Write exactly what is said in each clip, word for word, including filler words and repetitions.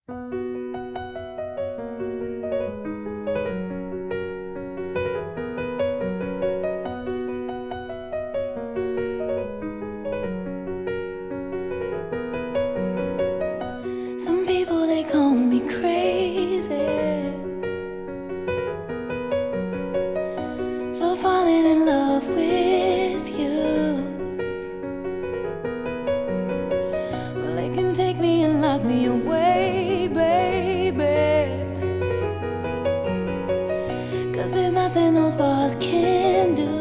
Some people, they call me crazy for falling in love with you. Well, they can take me and lock me away, baby, 'cause there's nothing those bars can do.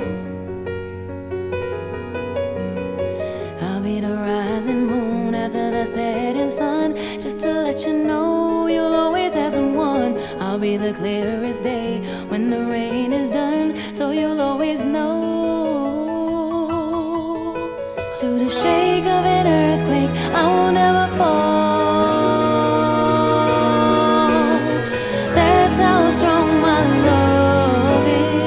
I'll be the rising moon after the setting sun, just to let you know you'll always have someone. I'll be the clearest day when the rain is done, so you'll always know. Through the shake of an earthquake, I will never fall. That's how strong my love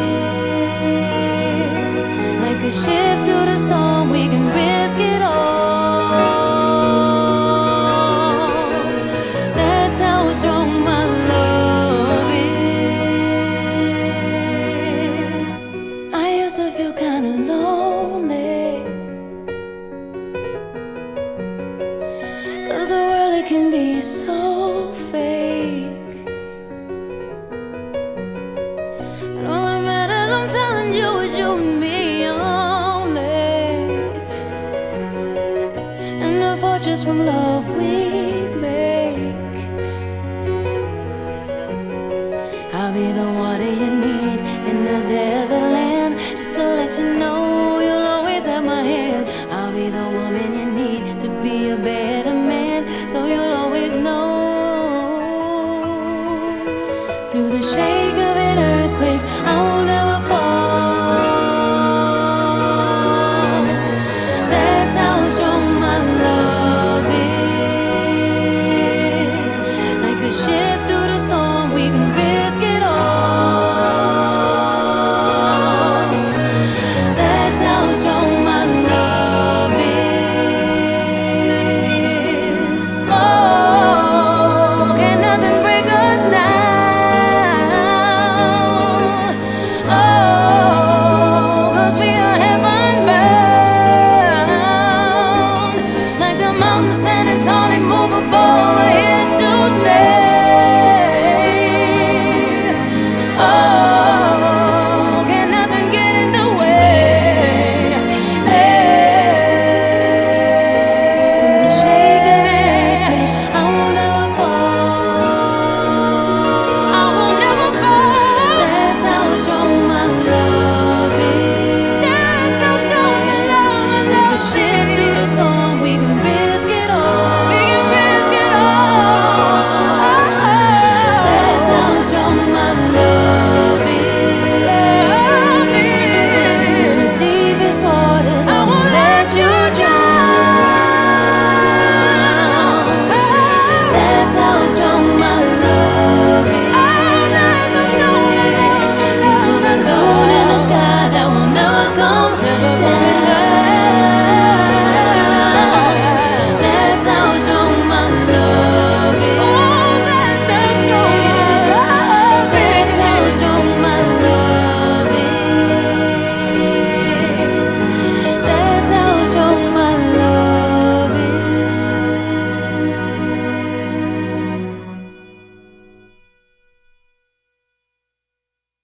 is. Like a ship through the storm, we can risk it all. That's how strong my love is. I used to feel kinda lonely, 'cause the world, it can be so fake. And all that matters, I'm telling you, is you and me only. And the fortress from love we make. I'll be the water you need in the desert land, just to let you know you'll always have my hand. I'll be the woman you need to be a better man, so you'll always know. Through the shade